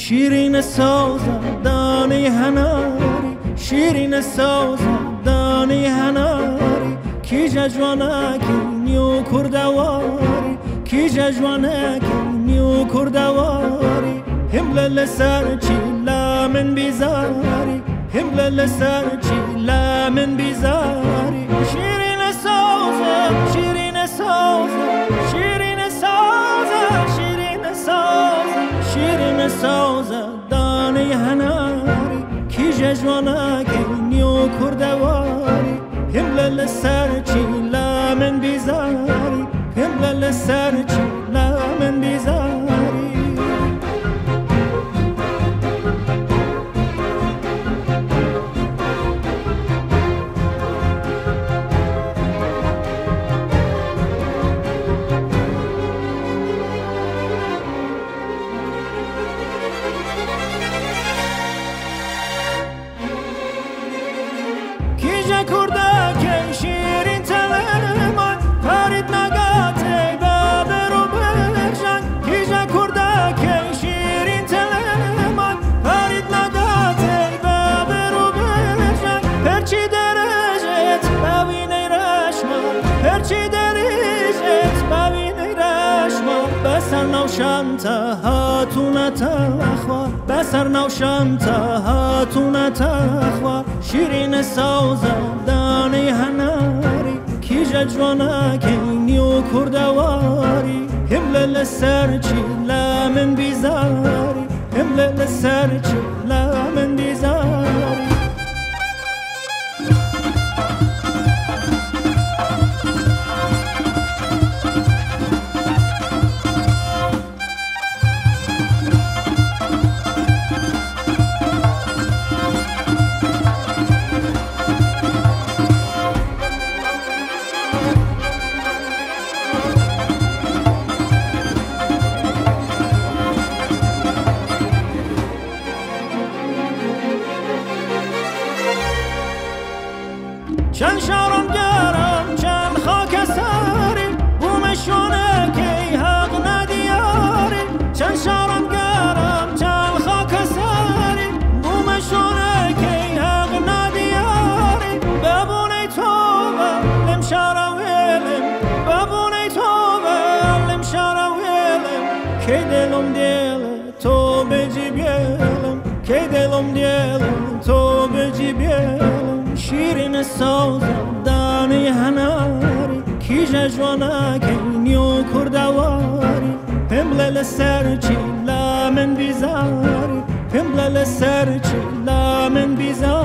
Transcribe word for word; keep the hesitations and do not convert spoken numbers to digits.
شیرین ساز دانی هناری شیرین ساز دانی هناری کی جوانه کی نیو کردواری کی جوانه کی نیو کردواری همل لسر چی لامن بیزاری همل لسر چی لامن بیزاری شیرین ساز شیرین ساز شیرین ساز شیرین ساز شیرین ساز دانی هناری کی جوانه کی نیو کردواری همل لسر چی لامن بیزاری همل لسر چی لامن بیزاری کرده که شیرین تلمان پرید نگاته بابر و برشن کیجا کرده که شیرین تلمان پرید نگاته بابر و برشن پرچی درجت ببینی رشمان پرچی درجت ببینی رشمان بسر نوشم تا هاتون تخوار بسر نوشم تا هاتون تخوار شیرین ساز دانی هناری کی جوانه کی نیو کردواری همل لسر چی لامن بیزاری همل لسر چی لامن بیزاری چند شارم گرم چند خاک ساری بومشونه که حق ندیاری چند شارم گرم چند خاک ساری بومشونه که حق ندیاری ببونی توبه لم شارم ویلم ببونی توبه لم شارم ویلم که دلم دیل تو بجی بیلم که دلم دیل تو بجی بیلم شیرین ساز دانی هناری کی جوانه کی نیو کردواری همل لسر چی لامن بیزاری همل لسر چی لامن بیزاری